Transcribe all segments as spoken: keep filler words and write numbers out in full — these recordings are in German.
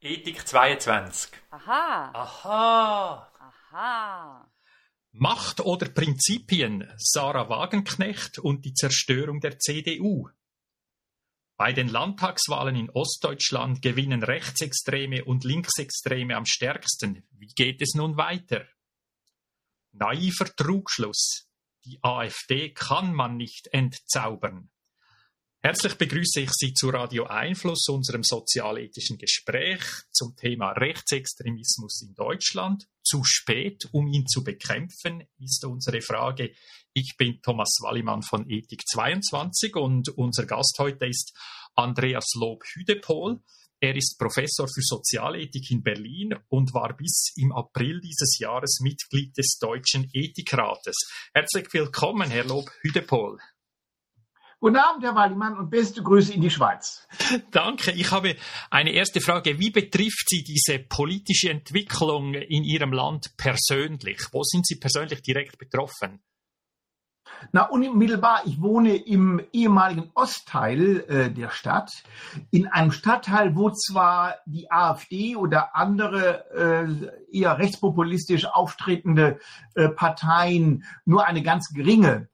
Ethik zweiundzwanzig. Aha. Aha. Aha. Macht oder Prinzipien, Sarah Wagenknecht und die Zerstörung der C D U. Bei den Landtagswahlen in Ostdeutschland gewinnen Rechtsextreme und Linksextreme am stärksten. Wie geht es nun weiter? Naiver Trugschluss. Die AfD kann man nicht entzaubern. Herzlich begrüße ich Sie zu Radio Einfluss, unserem sozialethischen Gespräch zum Thema Rechtsextremismus in Deutschland. Zu spät, um ihn zu bekämpfen, ist unsere Frage. Ich bin Thomas Wallimann von Ethik zweiundzwanzig und unser Gast heute ist Andreas Lob-Hüdepohl. Er ist Professor für Sozialethik in Berlin und war bis im April dieses Jahres Mitglied des Deutschen Ethikrates. Herzlich willkommen, Herr Lob-Hüdepohl. Guten Abend, Herr Wallimann, und beste Grüße in die Schweiz. Danke. Ich habe eine erste Frage. Wie betrifft Sie diese politische Entwicklung in Ihrem Land persönlich? Wo sind Sie persönlich direkt betroffen? Na, unmittelbar. Ich wohne im ehemaligen Ostteil äh, der Stadt, in einem Stadtteil, wo zwar die AfD oder andere äh, eher rechtspopulistisch auftretende äh, Parteien nur eine ganz geringe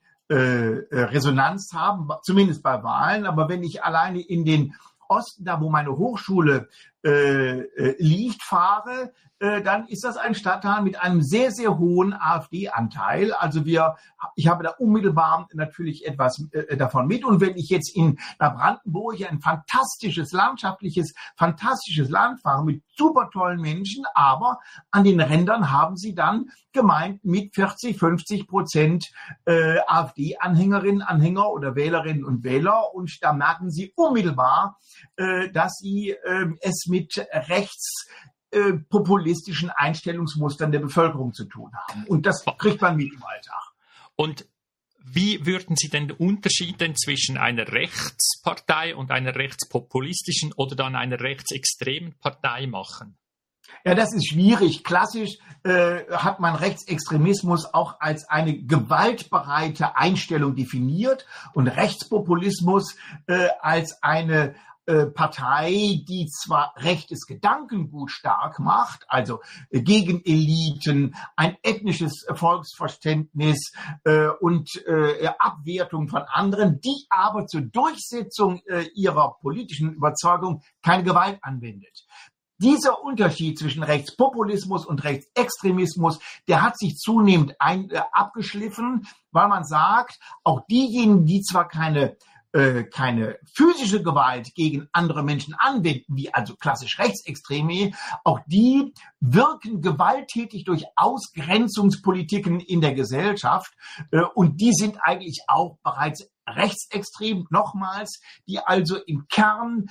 Resonanz haben, zumindest bei Wahlen. Aber wenn ich alleine in den Osten, da wo meine Hochschule äh, liegt, fahre, äh, dann ist das ein Stadtteil mit einem sehr, sehr hohen AfD-Anteil. Also wir, ich habe da unmittelbar natürlich etwas äh, davon mit. Und wenn ich jetzt in nach Brandenburg, ein fantastisches, landschaftliches, fantastisches Land fahre mit super tollen Menschen, aber an den Rändern haben sie dann gemeint mit vierzig, fünfzig Prozent äh, AfD-Anhängerinnen, Anhänger oder Wählerinnen und Wähler. Und da merken sie unmittelbar, äh, dass sie äh, es mit rechts äh, populistischen Einstellungsmustern der Bevölkerung zu tun haben. Und das kriegt man mit im Alltag. Und wie würden Sie denn Unterschiede zwischen einer Rechtspartei und einer rechtspopulistischen oder dann einer rechtsextremen Partei machen? Ja, das ist schwierig. Klassisch äh, hat man Rechtsextremismus auch als eine gewaltbereite Einstellung definiert und Rechtspopulismus äh, als eine äh, Partei, die zwar rechtes Gedankengut stark macht, also äh, gegen Eliten, ein ethnisches Volksverständnis äh, und äh, Abwertung von anderen, die aber zur Durchsetzung äh, ihrer politischen Überzeugung keine Gewalt anwendet. Dieser Unterschied zwischen Rechtspopulismus und Rechtsextremismus, der hat sich zunehmend ein, äh, abgeschliffen, weil man sagt, auch diejenigen, die zwar keine äh, keine physische Gewalt gegen andere Menschen anwenden, wie also klassisch Rechtsextreme, auch die wirken gewalttätig durch Ausgrenzungspolitiken in der Gesellschaft äh, und die sind eigentlich auch bereits rechtsextrem, nochmals, die also im Kern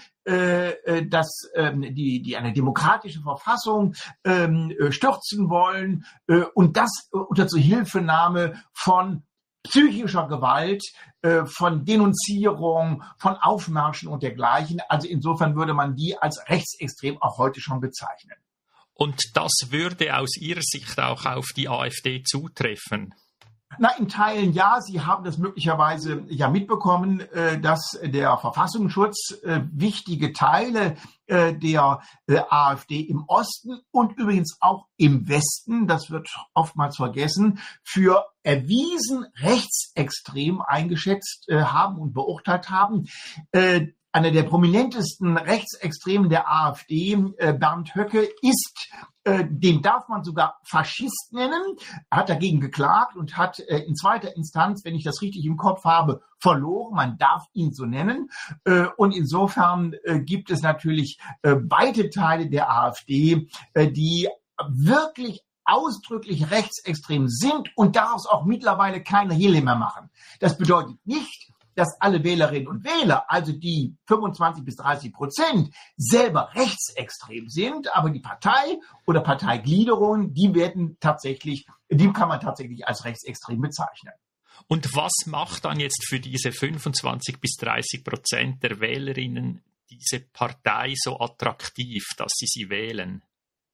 äh, das, ähm, die, die eine demokratische Verfassung ähm, stürzen wollen äh, und das äh, unter Zuhilfenahme von psychischer Gewalt, äh, von Denunzierung, von Aufmärschen und dergleichen. Also insofern würde man die als rechtsextrem auch heute schon bezeichnen. Und das würde aus Ihrer Sicht auch auf die AfD zutreffen? Na, in Teilen ja. Sie haben das möglicherweise ja mitbekommen, äh, dass der Verfassungsschutz äh, wichtige Teile äh, der äh, AfD im Osten und übrigens auch im Westen, das wird oftmals vergessen, für erwiesen rechtsextrem eingeschätzt äh, haben und beurteilt haben. Äh, Einer der prominentesten Rechtsextremen der AfD, äh, Bernd Höcke, ist, äh, den darf man sogar Faschist nennen, hat dagegen geklagt und hat äh, in zweiter Instanz, wenn ich das richtig im Kopf habe, verloren. Man darf ihn so nennen. Äh, und insofern äh, gibt es natürlich äh, weite Teile der AfD, äh, die wirklich ausdrücklich rechtsextrem sind und daraus auch mittlerweile keine Hehle mehr machen. Das bedeutet nicht, dass alle Wählerinnen und Wähler, also die fünfundzwanzig bis dreißig Prozent, selber rechtsextrem sind, aber die Partei oder Parteigliederungen, die werden tatsächlich, die kann man tatsächlich als rechtsextrem bezeichnen. Und was macht dann jetzt für diese fünfundzwanzig bis dreißig Prozent der Wählerinnen diese Partei so attraktiv, dass sie sie wählen?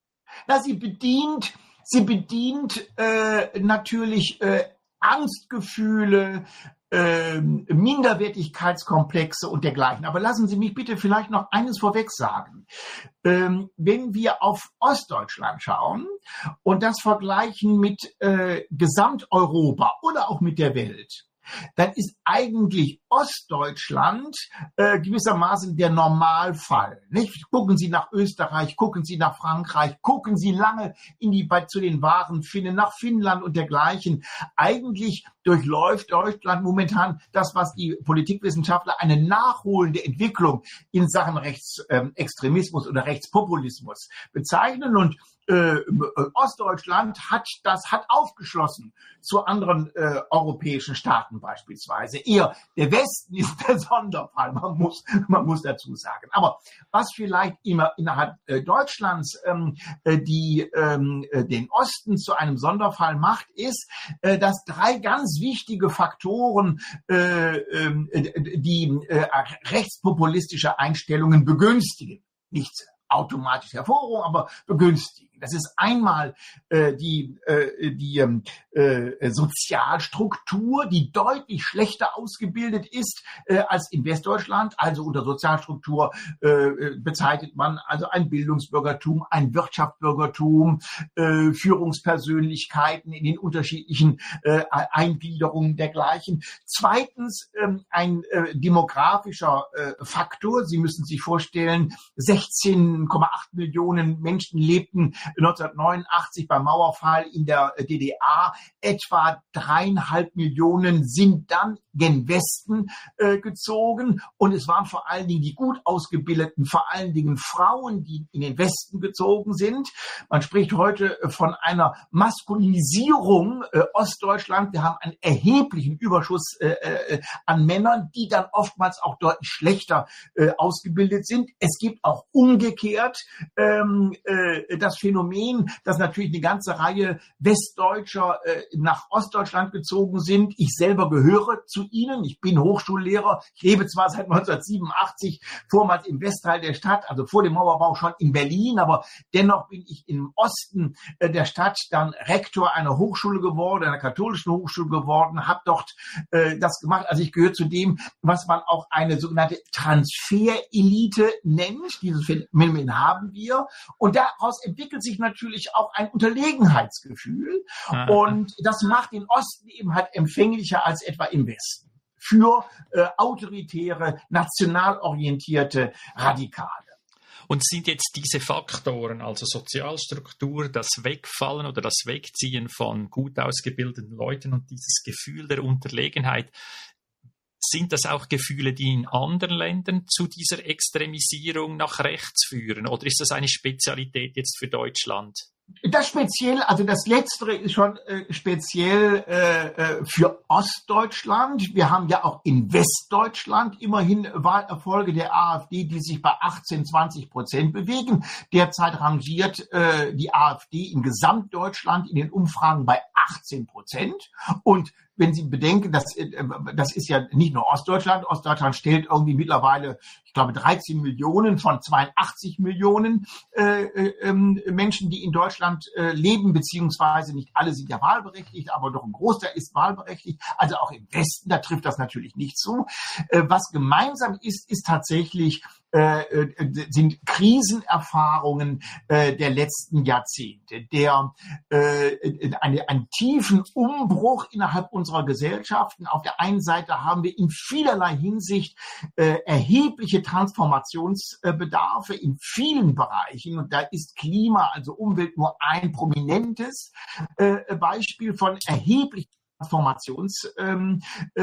Na, sie bedient, sie bedient äh, natürlich äh, Angstgefühle, äh, Minderwertigkeitskomplexe und dergleichen. Aber lassen Sie mich bitte vielleicht noch eines vorweg sagen. Ähm, wenn wir auf Ostdeutschland schauen und das vergleichen mit äh, Gesamteuropa oder auch mit der Welt, dann ist eigentlich Ostdeutschland äh, gewissermaßen der Normalfall. Nicht? Gucken Sie nach Österreich, gucken Sie nach Frankreich, gucken Sie lange in die, bei, zu den wahren Finnen, nach Finnland und dergleichen. Eigentlich durchläuft Deutschland momentan das, was die Politikwissenschaftler eine nachholende Entwicklung in Sachen Rechtsextremismus oder Rechtspopulismus bezeichnen. Und Äh, Ostdeutschland hat das hat aufgeschlossen zu anderen äh, europäischen Staaten beispielsweise. Eher der Westen ist der Sonderfall, man muss man muss dazu sagen. Aber was vielleicht immer innerhalb äh, Deutschlands ähm, äh, die ähm, äh, den Osten zu einem Sonderfall macht, ist, äh, dass drei ganz wichtige Faktoren äh, äh, die äh, rechtspopulistische Einstellungen begünstigen. Nicht automatisch hervorrufen, aber begünstigen. Das ist einmal äh, die, äh, die äh, Sozialstruktur, die deutlich schlechter ausgebildet ist äh, als in Westdeutschland. Also unter Sozialstruktur äh, bezeichnet man also ein Bildungsbürgertum, ein Wirtschaftsbürgertum, äh, Führungspersönlichkeiten in den unterschiedlichen äh, Eingliederungen dergleichen. Zweitens äh, ein äh, demografischer äh, Faktor. Sie müssen sich vorstellen, sechzehn Komma acht Millionen Menschen lebten neunzehnhundertneunundachtzig beim Mauerfall in der D D R. Etwa dreieinhalb Millionen sind dann gen Westen äh, gezogen. Und es waren vor allen Dingen die gut ausgebildeten, vor allen Dingen Frauen, die in den Westen gezogen sind. Man spricht heute von einer Maskulinisierung äh, Ostdeutschland. Wir haben einen erheblichen Überschuss äh, äh, an Männern, die dann oftmals auch deutlich schlechter äh, ausgebildet sind. Es gibt auch umgekehrt ähm, äh, das Phänomen, dass natürlich eine ganze Reihe Westdeutscher äh, nach Ostdeutschland gezogen sind. Ich selber gehöre zu ihnen. Ich bin Hochschullehrer. Ich lebe zwar seit neunzehnhundertsiebenundachtzig vormals im Westteil der Stadt, also vor dem Mauerbau schon in Berlin, aber dennoch bin ich im Osten äh, der Stadt dann Rektor einer Hochschule geworden, einer katholischen Hochschule geworden, habe dort äh, das gemacht. Also ich gehöre zu dem, was man auch eine sogenannte Transferelite nennt. Dieses Phänomen haben wir. Und daraus entwickelt sich natürlich auch ein Unterlegenheitsgefühl. Aha. Und das macht den Osten eben halt empfänglicher als etwa im Westen für äh, autoritäre, national orientierte Radikale. Und sind jetzt diese Faktoren, also Sozialstruktur, das Wegfallen oder das Wegziehen von gut ausgebildeten Leuten und dieses Gefühl der Unterlegenheit, sind das auch Gefühle, die in anderen Ländern zu dieser Extremisierung nach rechts führen? Oder ist das eine Spezialität jetzt für Deutschland? Das speziell, also das Letztere ist schon äh, speziell äh, für Ostdeutschland. Wir haben ja auch in Westdeutschland immerhin Wahlerfolge der AfD, die sich bei achtzehn, zwanzig Prozent bewegen. Derzeit rangiert äh, die AfD in Gesamtdeutschland in den Umfragen bei achtzehn Prozent. Und wenn Sie bedenken, das, das ist ja nicht nur Ostdeutschland. Ostdeutschland stellt irgendwie mittlerweile, ich glaube, dreizehn Millionen von zweiundachtzig Millionen äh, äh, Menschen, die in Deutschland äh, leben, beziehungsweise nicht alle sind ja wahlberechtigt, aber doch ein Großteil ist wahlberechtigt. Also auch im Westen, da trifft das natürlich nicht zu. Äh, was gemeinsam ist, ist tatsächlich Äh, sind Krisenerfahrungen äh, der letzten Jahrzehnte, der äh, eine, einen tiefen Umbruch innerhalb unserer Gesellschaften. Auf der einen Seite haben wir in vielerlei Hinsicht äh, erhebliche Transformationsbedarfe in vielen Bereichen, und da ist Klima, also Umwelt, nur ein prominentes äh, Beispiel von erheblichen Transformationserfordernissen,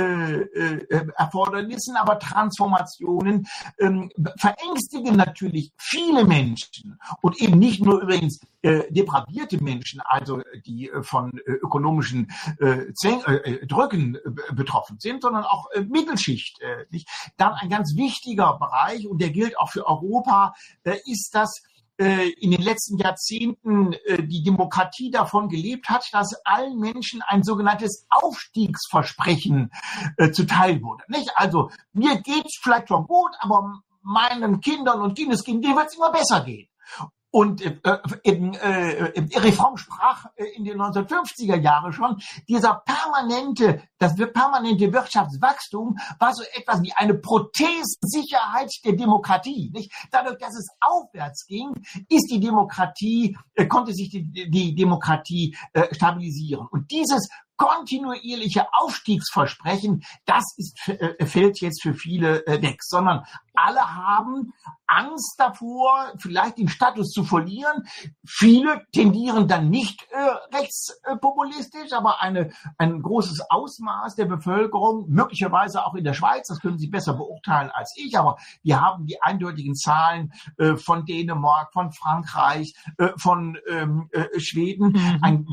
ähm, äh, aber Transformationen ähm, verängstigen natürlich viele Menschen und eben nicht nur übrigens äh, depravierte Menschen, also die äh, von äh, ökonomischen äh, Zwäng, äh, Drücken äh, betroffen sind, sondern auch äh, Mittelschicht. Äh, nicht? Dann ein ganz wichtiger Bereich, und der gilt auch für Europa, äh, ist das, in den letzten Jahrzehnten die Demokratie davon gelebt hat, dass allen Menschen ein sogenanntes Aufstiegsversprechen äh, zuteil wurde. Nicht? Also mir geht's vielleicht schon gut, aber meinen Kindern und Kindeskindern wird es immer besser gehen. und äh, in, äh, Reform sprach äh, in den neunzehnhundertfünfziger Jahren schon, dieser permanente, das permanente Wirtschaftswachstum war so etwas wie eine Prothesensicherheit der Demokratie. Nicht? Dadurch, dass es aufwärts ging, ist die Demokratie, äh, konnte sich die, die Demokratie äh, stabilisieren. Und dieses kontinuierliche Aufstiegsversprechen, das ist, äh, fällt jetzt für viele äh, weg, sondern alle haben Angst davor, vielleicht den Status zu verlieren. Viele tendieren dann nicht äh, rechtspopulistisch, aber eine, ein großes Ausmaß der Bevölkerung, möglicherweise auch in der Schweiz, das können Sie besser beurteilen als ich, aber wir haben die eindeutigen Zahlen äh, von Dänemark, von Frankreich, äh, von ähm, äh, Schweden. Mhm. Ein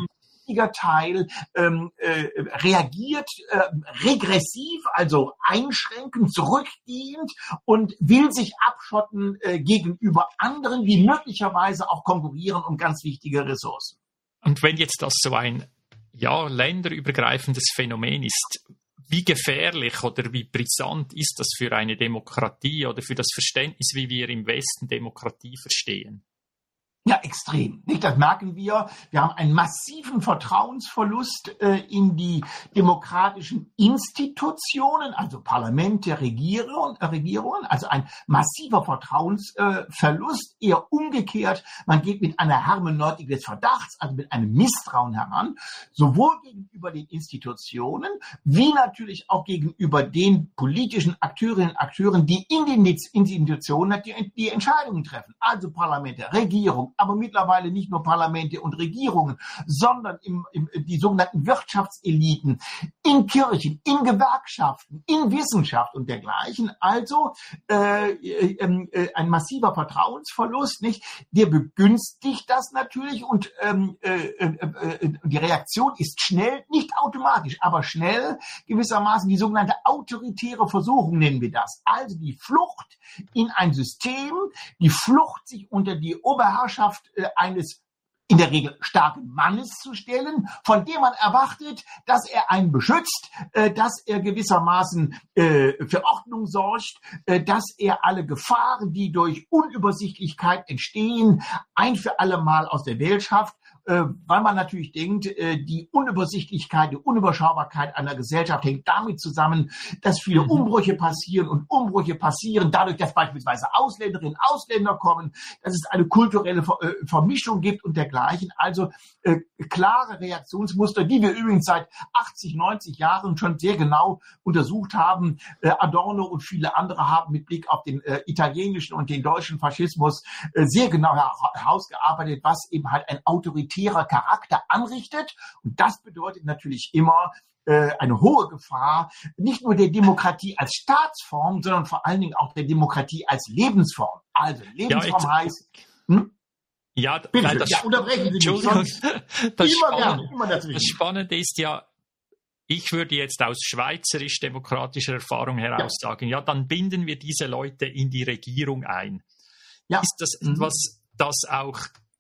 Teil ähm, äh, reagiert äh, regressiv, also einschränkend, zurückgehend und will sich abschotten äh, gegenüber anderen, die möglicherweise auch konkurrieren um ganz wichtige Ressourcen. Und wenn jetzt das so ein ja, länderübergreifendes Phänomen ist, wie gefährlich oder wie brisant ist das für eine Demokratie oder für das Verständnis, wie wir im Westen Demokratie verstehen? Ja, extrem. Nicht? Das merken wir. Wir haben einen massiven Vertrauensverlust äh, in die demokratischen Institutionen, also Parlamente, Regierung, äh, Regierungen, also ein massiver Vertrauensverlust, äh, eher umgekehrt. Man geht mit einer Hermeneutik des Verdachts, also mit einem Misstrauen heran, sowohl gegenüber den Institutionen, wie natürlich auch gegenüber den politischen Akteurinnen und Akteuren, die in den Institutionen die, die Entscheidungen treffen, also Parlamente, Regierung, aber mittlerweile nicht nur Parlamente und Regierungen, sondern im, im, die sogenannten Wirtschaftseliten, in Kirchen, in Gewerkschaften, in Wissenschaft und dergleichen. Also äh, äh, ein massiver Vertrauensverlust, nicht? Der begünstigt das natürlich und ähm, äh, äh, die Reaktion ist schnell, nicht automatisch, aber schnell gewissermaßen die sogenannte autoritäre Versuchung nennen wir das. Also die Flucht in ein System, die Flucht sich unter die Oberherrschaft eines in der Regel starken Mannes zu stellen, von dem man erwartet, dass er einen beschützt, dass er gewissermaßen für Ordnung sorgt, dass er alle Gefahren, die durch Unübersichtlichkeit entstehen, ein für alle Mal aus der Welt schafft. Weil man natürlich denkt, die Unübersichtlichkeit, die Unüberschaubarkeit einer Gesellschaft hängt damit zusammen, dass viele Umbrüche passieren und Umbrüche passieren dadurch, dass beispielsweise Ausländerinnen und Ausländer kommen, dass es eine kulturelle Vermischung gibt und dergleichen. Also äh, klare Reaktionsmuster, die wir übrigens seit achtzig, neunzig Jahren schon sehr genau untersucht haben. Äh, Adorno und viele andere haben mit Blick auf den äh, italienischen und den deutschen Faschismus äh, sehr genau herausgearbeitet, was eben halt ein autoritärer Charakter anrichtet. Und das bedeutet natürlich immer äh, eine hohe Gefahr, nicht nur der Demokratie als Staatsform, sondern vor allen Dingen auch der Demokratie als Lebensform. Also Lebensform ja, heißt... Hm? Ja, Bitte, nein, das, ja, unterbrechen Sie mich. Das, immer Spannende, gerne, immer dazwischen. Das Spannende ist ja, ich würde jetzt aus schweizerisch-demokratischer Erfahrung heraus ja. sagen, ja, dann binden wir diese Leute in die Regierung ein. Ja. Ist das mhm. etwas, das auch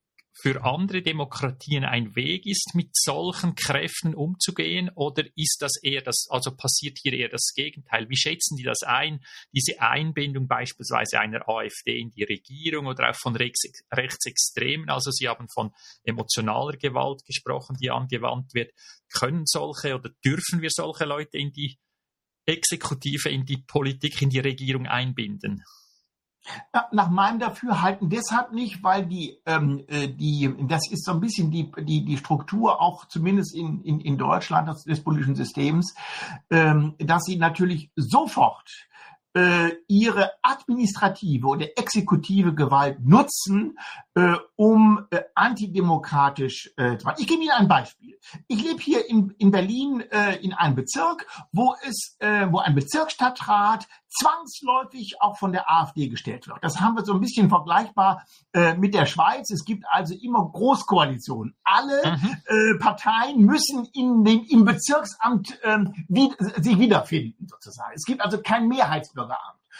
für andere Demokratien ein Weg ist, mit solchen Kräften umzugehen, oder ist das eher das, also passiert hier eher das Gegenteil? Wie schätzen die das ein, diese Einbindung beispielsweise einer AfD in die Regierung oder auch von Rechts, Rechtsextremen? Also Sie haben von emotionaler Gewalt gesprochen, die angewandt wird. Können solche oder dürfen wir solche Leute in die Exekutive, in die Politik, in die Regierung einbinden? Nach meinem Dafürhalten deshalb nicht, weil die, ähm, die, das ist so ein bisschen die, die, die Struktur auch zumindest in, in, in Deutschland des, des politischen Systems, ähm, dass sie natürlich sofort äh, ihre administrative oder exekutive Gewalt nutzen, äh, um äh, antidemokratisch äh, zu machen. Ich gebe Ihnen ein Beispiel. Ich lebe hier in, in Berlin äh, in einem Bezirk, wo es, äh, wo ein Bezirksstadtrat zwangsläufig auch von der AfD gestellt wird. Das haben wir so ein bisschen vergleichbar äh, mit der Schweiz. Es gibt also immer Großkoalitionen. Alle mhm. äh, Parteien müssen in dem, im Bezirksamt äh, wie, sich wiederfinden, sozusagen. Es gibt also kein Mehrheitsbürgeramt.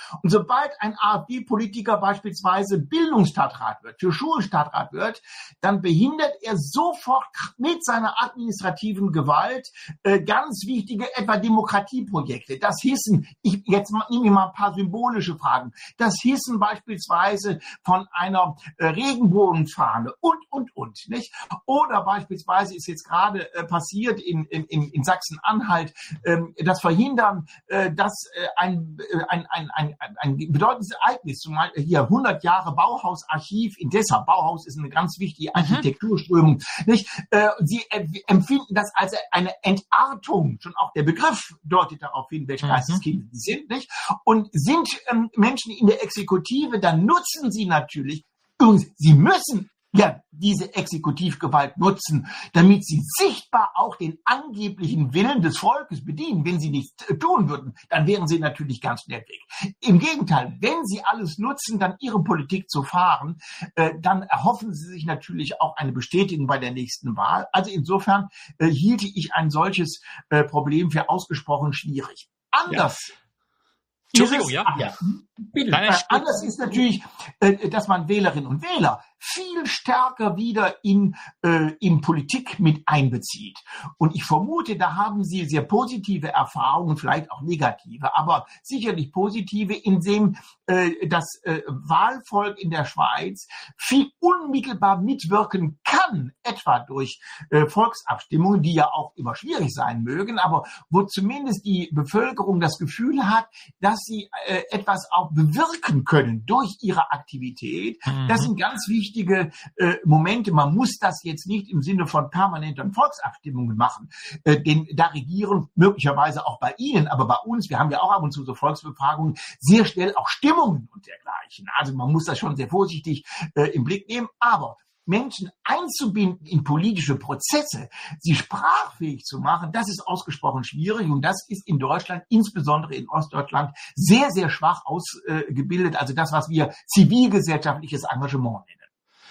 Und sobald ein AfD-Politiker beispielsweise Bildungsstadtrat wird, für Schulstadtrat wird, dann behindert er sofort mit seiner administrativen Gewalt äh, ganz wichtige, etwa Demokratieprojekte. Das hießen, ich, jetzt nehme ich mal ein paar symbolische Fragen, das hießen beispielsweise von einer äh, Regenbogenfahne und, und, und, nicht? Oder beispielsweise ist jetzt gerade äh, passiert in, in, in Sachsen-Anhalt, äh, das Verhindern, äh, dass äh, ein, äh, ein, ein, ein, ein bedeutendes Ereignis, zumal hier hundert Jahre Bauhausarchiv in Dessau, Bauhaus ist eine ganz wichtige Architekturströmung, nicht? Äh, sie äh, empfinden das als eine Entartung, schon auch der Begriff deutet darauf hin, welche Mhm. Geisteskinder sie sind, nicht? Und sind ähm, Menschen in der Exekutive, dann nutzen sie natürlich, übrigens, sie müssen ja diese Exekutivgewalt nutzen, damit sie sichtbar auch den angeblichen Willen des Volkes bedienen. Wenn sie nichts tun würden, dann wären sie natürlich ganz schnell weg. Im Gegenteil, wenn sie alles nutzen, dann ihre Politik zu fahren, äh, dann erhoffen sie sich natürlich auch eine Bestätigung bei der nächsten Wahl. Also insofern äh, hielte ich ein solches äh, Problem für ausgesprochen schwierig. Anders. Ja. Entschuldigung, ja. Ach ja. Bitte. Äh, anders ist natürlich, äh, dass man Wählerinnen und Wähler viel stärker wieder in, äh, in Politik mit einbezieht. Und ich vermute, da haben Sie sehr positive Erfahrungen, vielleicht auch negative, aber sicherlich positive, indem äh, das äh, Wahlvolk in der Schweiz viel unmittelbar mitwirken kann, etwa durch äh, Volksabstimmungen, die ja auch immer schwierig sein mögen, aber wo zumindest die Bevölkerung das Gefühl hat, dass sie äh, etwas auch bewirken können durch ihre Aktivität. Mhm. Das sind ganz wichtige äh, Momente. Man muss das jetzt nicht im Sinne von permanenten Volksabstimmungen machen, äh, denn da regieren möglicherweise auch bei Ihnen, aber bei uns, wir haben ja auch ab und zu so Volksbefragungen, sehr schnell auch Stimmungen und dergleichen. Also man muss das schon sehr vorsichtig äh, im Blick nehmen, aber Menschen einzubinden in politische Prozesse, sie sprachfähig zu machen, das ist ausgesprochen schwierig und das ist in Deutschland, insbesondere in Ostdeutschland, sehr, sehr schwach ausgebildet. Also das, was wir zivilgesellschaftliches Engagement nennen.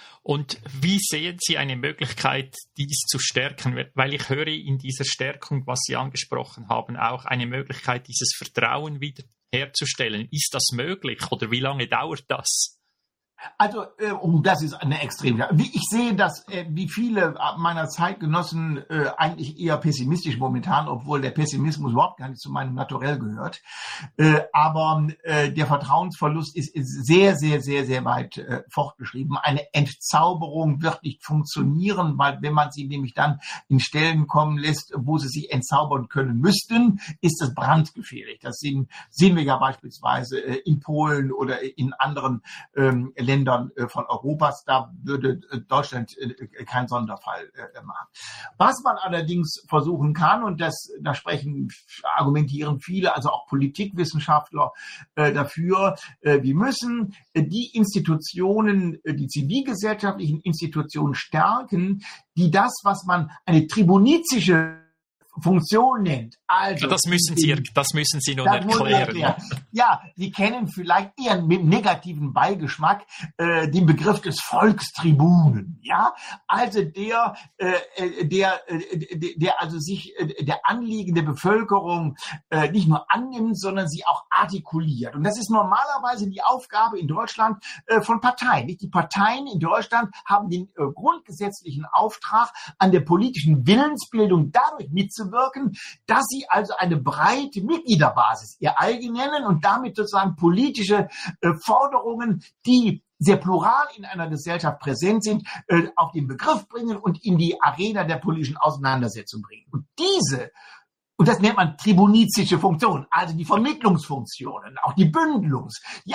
Und wie sehen Sie eine Möglichkeit, dies zu stärken? Weil ich höre in dieser Stärkung, was Sie angesprochen haben, auch eine Möglichkeit, dieses Vertrauen wieder herzustellen. Ist das möglich oder wie lange dauert das? Also, äh, oh, das ist eine extrem. Wie ich sehe das, äh, wie viele meiner Zeitgenossen äh, eigentlich eher pessimistisch momentan, obwohl der Pessimismus überhaupt gar nicht zu meinem Naturell gehört. Äh, aber äh, der Vertrauensverlust ist, ist sehr, sehr, sehr, sehr weit äh, fortgeschritten. Eine Entzauberung wird nicht funktionieren, weil wenn man sie nämlich dann in Stellen kommen lässt, wo sie sich entzaubern können müssten, ist es brandgefährlich. Das sehen, sehen wir ja beispielsweise äh, in Polen oder in anderen ähm, Ländern von Europas, da würde Deutschland kein Sonderfall machen. Was man allerdings versuchen kann, und das, da sprechen, argumentieren viele, also auch Politikwissenschaftler äh, dafür, äh, wir müssen die Institutionen, die zivilgesellschaftlichen Institutionen stärken, die das, was man eine tribunizische Funktion nennt. Also, ja, das müssen Sie, das müssen Sie nun das erklären. Ja, ja, Sie kennen vielleicht eher mit negativen Beigeschmack äh, den Begriff des Volkstribunen. Ja, also der, äh, der, äh, der also sich äh, der Anliegen der Bevölkerung äh, nicht nur annimmt, sondern sie auch artikuliert. Und das ist normalerweise die Aufgabe in Deutschland äh, von Parteien. Nicht? Die Parteien in Deutschland haben den äh, grundgesetzlichen Auftrag, an der politischen Willensbildung dadurch mitzuwirken, dass sie also eine breite Mitgliederbasis ihr eigen nennen und damit sozusagen politische äh, Forderungen, die sehr plural in einer Gesellschaft präsent sind, äh, auf den Begriff bringen und in die Arena der politischen Auseinandersetzung bringen. Und diese Und das nennt man tribunizische Funktion, also die Vermittlungsfunktionen, auch die Bündelungs-, die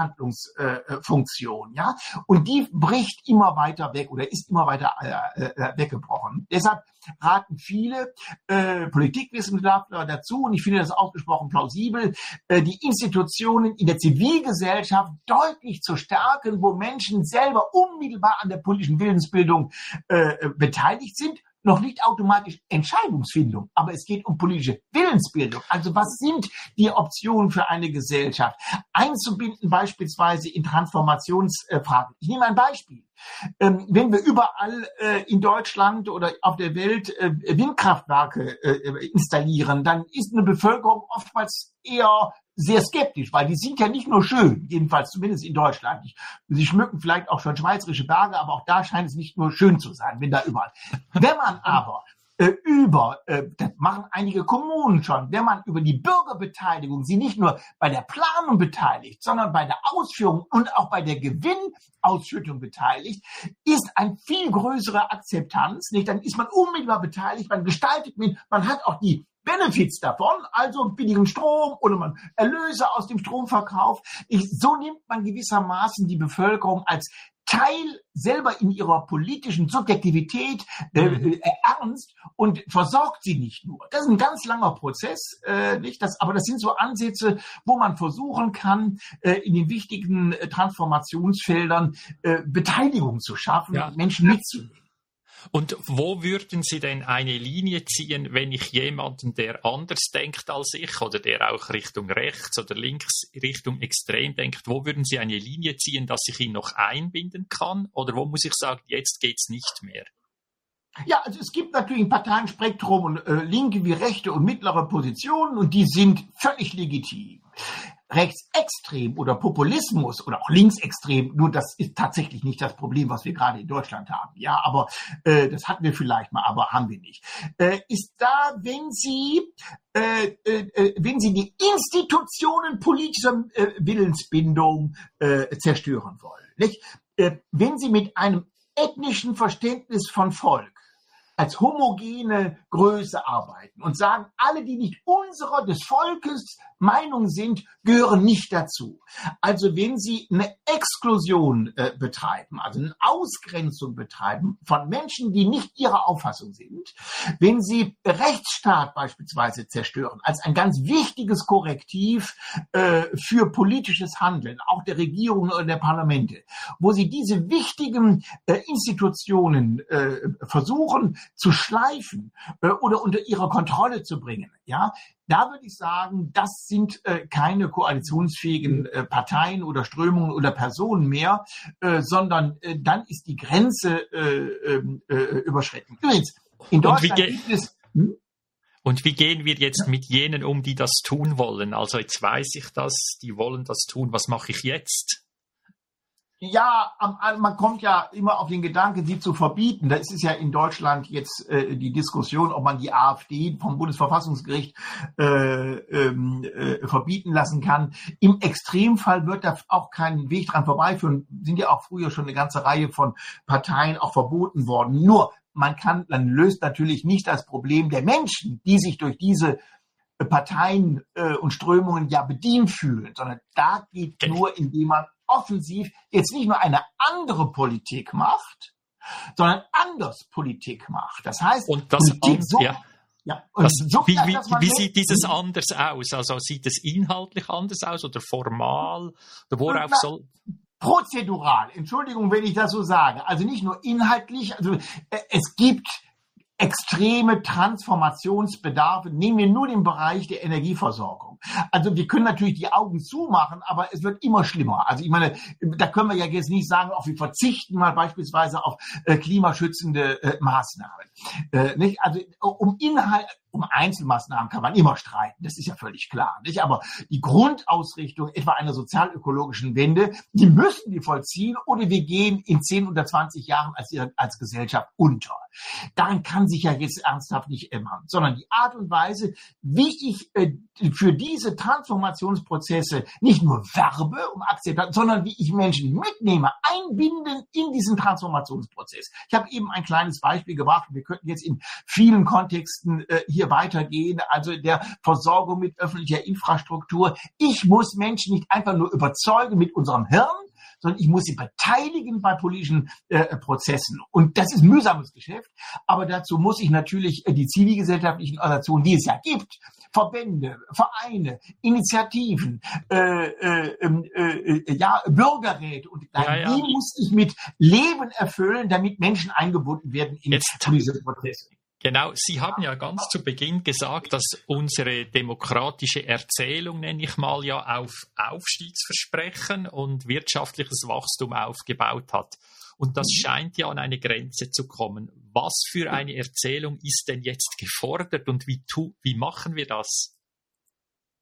Aushandlungsfunktion, ja. Und die bricht immer weiter weg oder ist immer weiter äh, äh, weggebrochen. Deshalb raten viele äh, Politikwissenschaftler dazu, und ich finde das ausgesprochen plausibel, äh, die Institutionen in der Zivilgesellschaft deutlich zu stärken, wo Menschen selber unmittelbar an der politischen Willensbildung äh, beteiligt sind. Noch nicht automatisch Entscheidungsfindung, aber es geht um politische Willensbildung. Also was sind die Optionen für eine Gesellschaft? Einzubinden beispielsweise in Transformationsfragen. Ich nehme ein Beispiel. Ähm, wenn wir überall äh, in Deutschland oder auf der Welt äh, Windkraftwerke äh, installieren, dann ist eine Bevölkerung oftmals eher sehr skeptisch, weil die sind ja nicht nur schön, jedenfalls zumindest in Deutschland. Sie schmücken vielleicht auch schon schweizerische Berge, aber auch da scheint es nicht nur schön zu sein, wenn da überall. Wenn man aber äh, über, äh, das machen einige Kommunen schon, wenn man über die Bürgerbeteiligung sie nicht nur bei der Planung beteiligt, sondern bei der Ausführung und auch bei der Gewinnausschüttung beteiligt, ist eine viel größere Akzeptanz, nicht? Dann ist man unmittelbar beteiligt, man gestaltet mit, man hat auch die Benefits davon, also billigen Strom oder man Erlöse aus dem Stromverkauf. Ich, so nimmt man gewissermaßen die Bevölkerung als Teil selber in ihrer politischen Subjektivität äh, äh, ernst und versorgt sie nicht nur. Das ist ein ganz langer Prozess, äh, nicht? Das, aber das sind so Ansätze, wo man versuchen kann, äh, in den wichtigen äh, Transformationsfeldern äh, Beteiligung zu schaffen, ja, und Menschen mitzunehmen. Und wo würden Sie denn eine Linie ziehen, wenn ich jemanden, der anders denkt als ich oder der auch Richtung rechts oder links, Richtung extrem denkt, wo würden Sie eine Linie ziehen, dass ich ihn noch einbinden kann? Oder wo muss ich sagen, jetzt geht's nicht mehr? Ja, also es gibt natürlich ein Parteienspektrum und äh, linke wie rechte und mittlere Positionen und die sind völlig legitim. Rechtsextrem oder Populismus oder auch linksextrem, nur das ist tatsächlich nicht das Problem, was wir gerade in Deutschland haben. Ja, aber äh, das hatten wir vielleicht mal, aber haben wir nicht. Äh, ist da, wenn Sie, äh, äh, wenn Sie die Institutionen politischer äh, Willensbindung äh, zerstören wollen, nicht? Äh, wenn Sie mit einem ethnischen Verständnis von Volk als homogene Größe arbeiten und sagen, alle, die nicht unserer, des Volkes Meinung sind, gehören nicht dazu. Also wenn Sie eine Exklusion äh, betreiben, also eine Ausgrenzung betreiben von Menschen, die nicht Ihrer Auffassung sind, wenn Sie Rechtsstaat beispielsweise zerstören, als ein ganz wichtiges Korrektiv äh, für politisches Handeln, auch der Regierungen oder der Parlamente, wo Sie diese wichtigen äh, Institutionen äh, versuchen zu schleifen äh, oder unter ihre Kontrolle zu bringen, ja, da würde ich sagen, das sind äh, keine koalitionsfähigen äh, Parteien oder Strömungen oder Personen mehr, äh, sondern äh, dann ist die Grenze äh, äh, überschritten. Übrigens, in Deutschland gibt es... Hm? Und wie gehen wir jetzt mit jenen um, die das tun wollen? Also jetzt weiß ich das, die wollen das tun. Was mache ich jetzt? Ja, man kommt ja immer auf den Gedanken, sie zu verbieten. Das ist ja in Deutschland jetzt äh, die Diskussion, ob man die AfD vom Bundesverfassungsgericht äh, äh, verbieten lassen kann. Im Extremfall wird da auch kein Weg dran vorbeiführen. Sind ja auch früher schon eine ganze Reihe von Parteien auch verboten worden. Nur man kann, man löst natürlich nicht das Problem der Menschen, die sich durch diese Parteien äh, und Strömungen ja bedient fühlen, sondern da geht nur, indem man offensiv jetzt nicht nur eine andere Politik macht, sondern anders Politik macht. Das heißt, und das Politik an, so, ja. Ja, das, so wie, klar, wie, wie denkt, sieht dieses anders aus? Also sieht es inhaltlich anders aus oder formal? Oder worauf na, soll... Prozedural, Entschuldigung, wenn ich das so sage. Also nicht nur inhaltlich, also äh, es gibt extreme Transformationsbedarfe. Nehmen wir nur den Bereich der Energieversorgung. Also wir können natürlich die Augen zumachen, aber es wird immer schlimmer. Also ich meine, da können wir ja jetzt nicht sagen, auch wir verzichten mal beispielsweise auf äh, klimaschützende äh, Maßnahmen. Äh, nicht? Also um Inhalt, um Einzelmaßnahmen kann man immer streiten, das ist ja völlig klar, nicht? Aber die Grundausrichtung etwa einer sozialökologischen Wende, die müssen wir vollziehen oder wir gehen in zehn oder zwanzig Jahren als, als Gesellschaft unter. Daran kann sich ja jetzt ernsthaft nicht ändern, sondern die Art und Weise, wie ich äh, für diese Transformationsprozesse nicht nur werbe, um Akzeptanz, sondern wie ich Menschen mitnehme, einbinden in diesen Transformationsprozess. Ich habe eben ein kleines Beispiel gebracht. Wir könnten jetzt in vielen Kontexten äh, hier weitergehen, also der Versorgung mit öffentlicher Infrastruktur. Ich muss Menschen nicht einfach nur überzeugen mit unserem Hirn, sondern ich muss sie beteiligen bei politischen äh, Prozessen. Und das ist ein mühsames Geschäft, aber dazu muss ich natürlich äh, die zivilgesellschaftlichen Organisationen, die es ja gibt, Verbände, Vereine, Initiativen, äh, äh, äh, ja, Bürgerräte und ja, ja. die muss ich mit Leben erfüllen, damit Menschen eingebunden werden in Jetzt. diese Prozesse. Genau, Sie haben ja ganz zu Beginn gesagt, dass unsere demokratische Erzählung, nenne ich mal, ja auf Aufstiegsversprechen und wirtschaftliches Wachstum aufgebaut hat. Und das scheint ja an eine Grenze zu kommen. Was für eine Erzählung ist denn jetzt gefordert und wie, tu, wie machen wir das?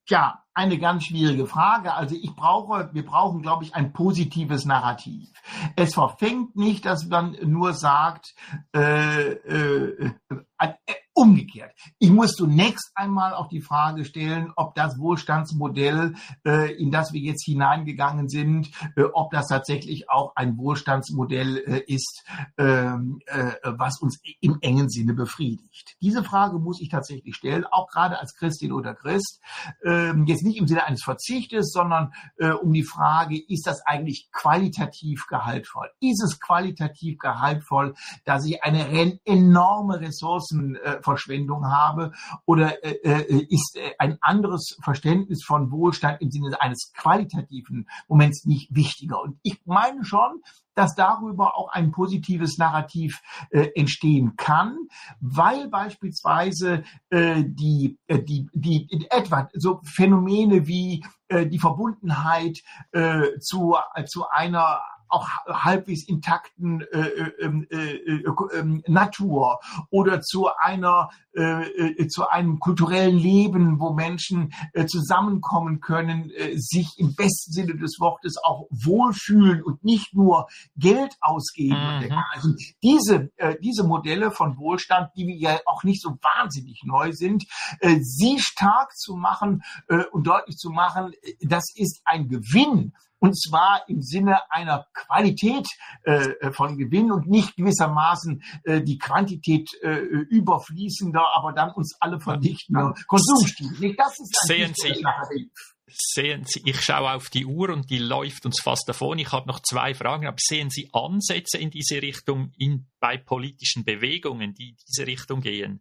Tja, eine ganz schwierige Frage. Also ich brauche, wir brauchen, glaube ich, ein positives Narrativ. Es verfängt nicht, dass man nur sagt, äh, äh, äh, umgekehrt. Ich muss zunächst einmal auch die Frage stellen, ob das Wohlstandsmodell, äh, in das wir jetzt hineingegangen sind, äh, ob das tatsächlich auch ein Wohlstandsmodell äh, ist, äh, äh, was uns im engen Sinne befriedigt. Diese Frage muss ich tatsächlich stellen, auch gerade als Christin oder Christ. Äh, jetzt nicht im Sinne eines Verzichtes, sondern äh, um die Frage, ist das eigentlich qualitativ gehaltvoll? Ist es qualitativ gehaltvoll, dass ich eine re- enorme Ressourcenverschwendung äh, habe? Oder äh, äh, ist äh, ein anderes Verständnis von Wohlstand im Sinne eines qualitativen Moments nicht wichtiger? Und ich meine schon, dass darüber auch ein positives Narrativ äh, entstehen kann, weil beispielsweise äh, die, äh, die, die in etwa so Phänomene wie äh, die Verbundenheit äh, zu, äh, zu einer auch halbwegs intakten äh, äh, äh, äh, Natur oder zu einer äh, äh, zu einem kulturellen Leben, wo Menschen äh, zusammenkommen können, äh, sich im besten Sinne des Wortes auch wohlfühlen und nicht nur Geld ausgeben. Mhm. Also diese äh, diese Modelle von Wohlstand, die wir ja auch nicht so wahnsinnig neu sind, äh, sie stark zu machen äh, und deutlich zu machen, das ist ein Gewinn. Und zwar im Sinne einer Qualität äh, von Gewinn und nicht gewissermaßen äh, die Quantität äh, überfließender, aber dann uns alle vernichtender Konsumstil. Das ist ein Sehen Sie, sehen Sie, ich schaue auf die Uhr und die läuft uns fast davon. Ich habe noch zwei Fragen. Aber sehen Sie Ansätze in diese Richtung in, bei politischen Bewegungen, die in diese Richtung gehen?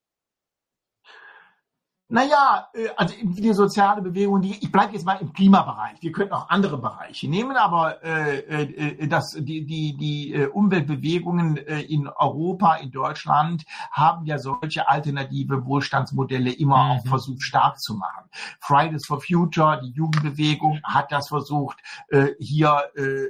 Naja, also die soziale Bewegung, die, ich bleibe jetzt mal im Klimabereich. Wir könnten auch andere Bereiche nehmen, aber äh, das, die, die, die Umweltbewegungen in Europa, in Deutschland haben ja solche alternative Wohlstandsmodelle immer mhm. auch versucht stark zu machen. Fridays for Future, die Jugendbewegung, hat das versucht, hier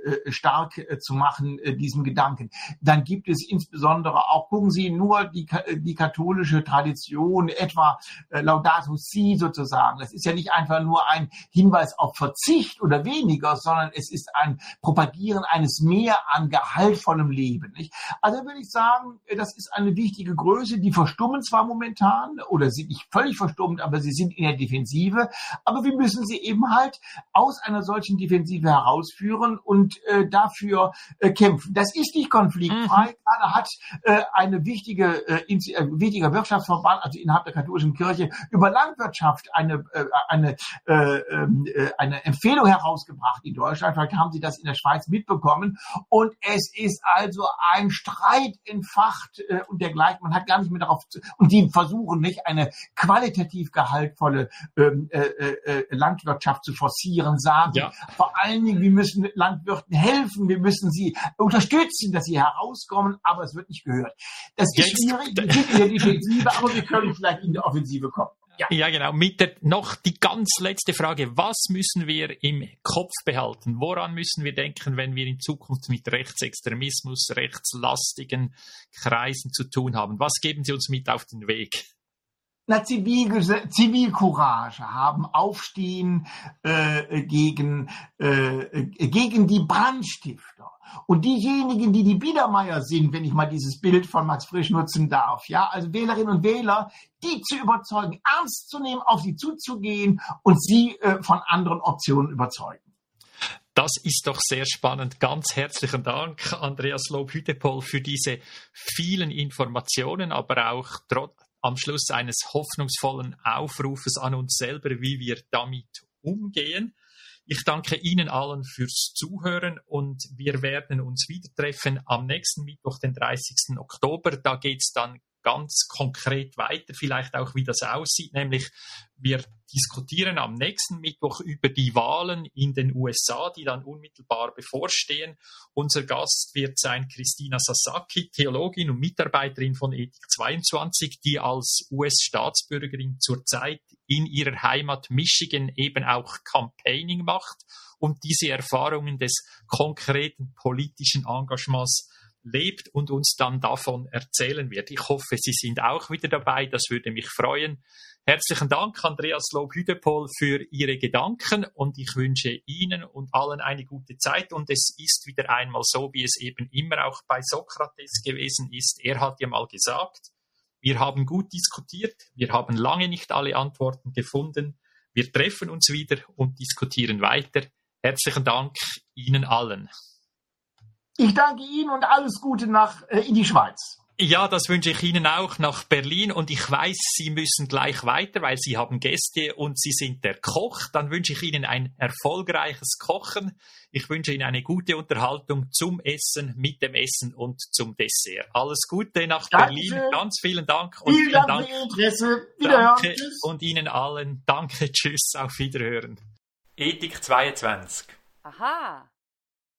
stark zu machen, diesen Gedanken. Dann gibt es insbesondere auch, gucken Sie, nur die, die katholische Tradition, etwa Laudato Si sozusagen. Das ist ja nicht einfach nur ein Hinweis auf Verzicht oder weniger, sondern es ist ein Propagieren eines mehr an gehaltvollem Leben. Nicht? Also würde ich sagen, das ist eine wichtige Größe. Die verstummen zwar momentan oder sind nicht völlig verstummt, aber sie sind in der Defensive. Aber wir müssen sie eben halt aus einer solchen Defensive herausführen und äh, dafür äh, kämpfen. Das ist nicht konfliktfrei. Mhm. Gerade hat äh, eine wichtige, äh, äh, wichtiger Wirtschaftsverband, also innerhalb der katholischen Kirche, über Landwirtschaft eine, äh, eine, äh, äh, eine Empfehlung herausgebracht in Deutschland. Vielleicht haben Sie das in der Schweiz mitbekommen. Und es ist also ein Streit entfacht äh, und dergleichen. Man hat gar nicht mehr darauf, zu, und die versuchen nicht, eine qualitativ gehaltvolle äh, äh, Landwirtschaft zu forcieren, sagen. Ja. Vor allen Dingen, wir müssen Landwirten helfen, wir müssen sie unterstützen, dass sie herauskommen, aber es wird nicht gehört. Das ist Jetzt. schwierig, wir sind in der Defensive, aber wir können vielleicht in die Offensive kommen. Ja. ja, genau. Mit der, noch die ganz letzte Frage. Was müssen wir im Kopf behalten? Woran müssen wir denken, wenn wir in Zukunft mit Rechtsextremismus, rechtslastigen Kreisen zu tun haben? Was geben Sie uns mit auf den Weg? Na, Zivil, Zivilcourage haben, aufstehen äh, gegen, äh, gegen die Brandstifter. Und diejenigen, die die Biedermeier sind, wenn ich mal dieses Bild von Max Frisch nutzen darf, ja, also Wählerinnen und Wähler, die zu überzeugen, ernst zu nehmen, auf sie zuzugehen und sie äh, von anderen Optionen überzeugen. Das ist doch sehr spannend. Ganz herzlichen Dank, Andreas Lob-Hütepol, für diese vielen Informationen, aber auch trotz am Schluss eines hoffnungsvollen Aufrufes an uns selber, wie wir damit umgehen. Ich danke Ihnen allen fürs Zuhören und wir werden uns wieder treffen am nächsten Mittwoch, den dreißigsten Oktober. Da geht's dann ganz konkret weiter, vielleicht auch wie das aussieht, nämlich wir diskutieren am nächsten Mittwoch über die Wahlen in den U S A, die dann unmittelbar bevorstehen. Unser Gast wird sein Christina Sasaki, Theologin und Mitarbeiterin von Ethik zweiundzwanzig, die als U S-Staatsbürgerin zurzeit in ihrer Heimat Michigan eben auch Campaigning macht und diese Erfahrungen des konkreten politischen Engagements lebt und uns dann davon erzählen wird. Ich hoffe, Sie sind auch wieder dabei. Das würde mich freuen. Herzlichen Dank, Andreas Lob-Hüdepohl, für Ihre Gedanken und ich wünsche Ihnen und allen eine gute Zeit. Und es ist wieder einmal so, wie es eben immer auch bei Sokrates gewesen ist. Er hat ja mal gesagt, wir haben gut diskutiert, wir haben lange nicht alle Antworten gefunden. Wir treffen uns wieder und diskutieren weiter. Herzlichen Dank Ihnen allen. Ich danke Ihnen und alles Gute nach äh, in die Schweiz. Ja, das wünsche ich Ihnen auch nach Berlin und ich weiß, Sie müssen gleich weiter, weil Sie haben Gäste und Sie sind der Koch. Dann wünsche ich Ihnen ein erfolgreiches Kochen. Ich wünsche Ihnen eine gute Unterhaltung zum Essen, mit dem Essen und zum Dessert. Alles Gute nach Dankeschön. Berlin. Ganz vielen Dank. Und Vielen Dank, Dank für Ihr Interesse. Wiederhören. Danke Tschüss. und Ihnen allen. Danke, tschüss, auf Wiederhören. Ethik zweiundzwanzig. Aha.